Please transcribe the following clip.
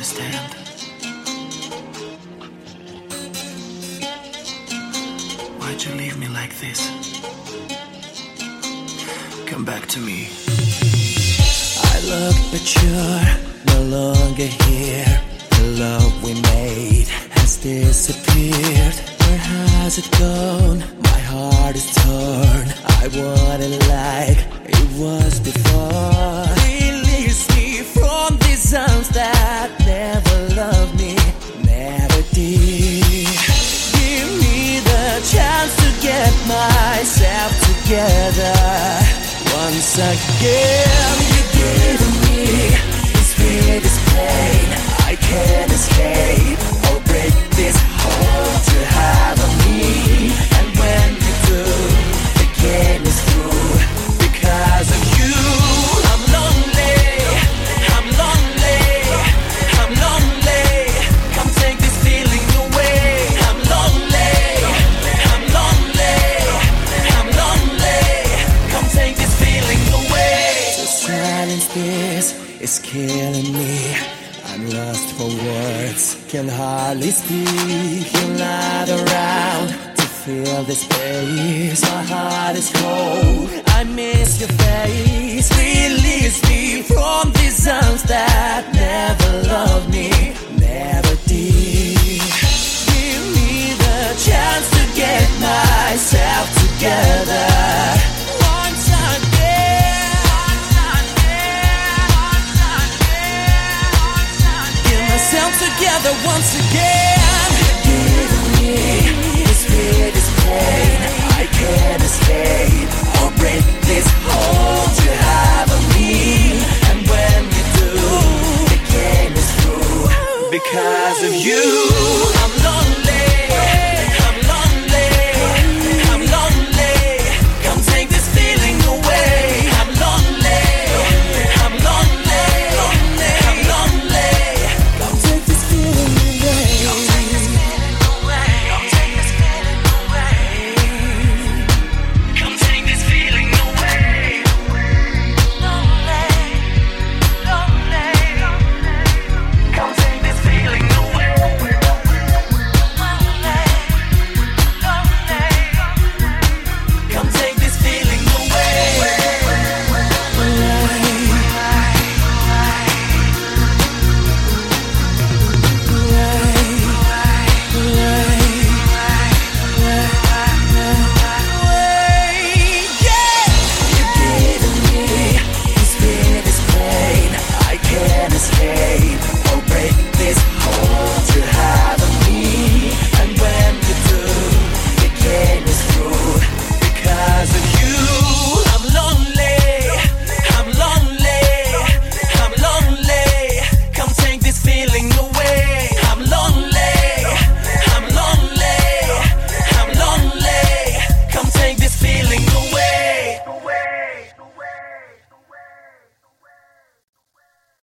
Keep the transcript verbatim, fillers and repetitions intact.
understand. Why'd you leave me like this? Come back to me. I look, but you're no longer here. The love we made has disappeared. Where has it gone? My heart is torn. I want it like it was before. Release me from these arms that never loved me, never did. Give me the chance to get myself together once again. You're giving me this weirdest pain. I can't escape or break this hold you have on me. And when you do, the game is through. Because of you, I'm lonely, I'm lonely, I'm lonely. Come take this feeling away. I'm lonely, I'm lonely, I'm lonely. Come take this feeling away. To silence this is killing me. I'm lost for words, can hardly speak. You're not around to fill this space. My heart is cold, I miss your face. Release me from these arms that never loved me, never did. Give me the chance to get myself together once again. Get myself together once again. Give me this weirdest pain. I can't escape or break this hold you have on me. And when you do, the game is through. Because of you.